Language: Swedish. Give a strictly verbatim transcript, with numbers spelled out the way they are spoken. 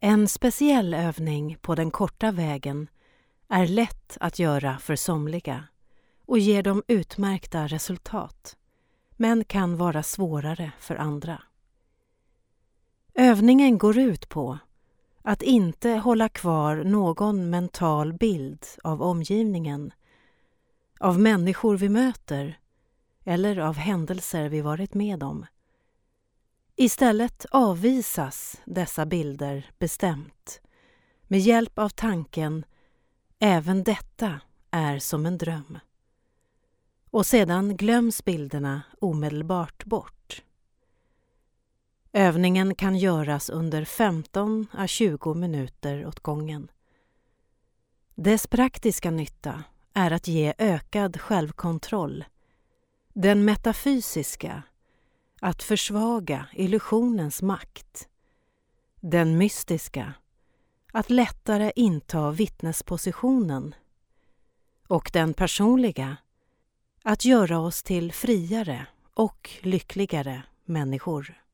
En speciell övning på den korta vägen är lätt att göra för somliga och ger dem utmärkta resultat, men kan vara svårare för andra. Övningen går ut på att inte hålla kvar någon mental bild av omgivningen, av människor vi möter eller av händelser vi varit med om. Istället avvisas dessa bilder bestämt med hjälp av tanken även detta är som en dröm. Och sedan glöms bilderna omedelbart bort. Övningen kan göras under femton till tjugo minuter åt gången. Dess praktiska nytta är att ge ökad självkontroll. Den metafysiska, att försvaga illusionens makt. Den mystiska, att lättare inta vittnespositionen. Och den personliga, att göra oss till friare och lyckligare människor.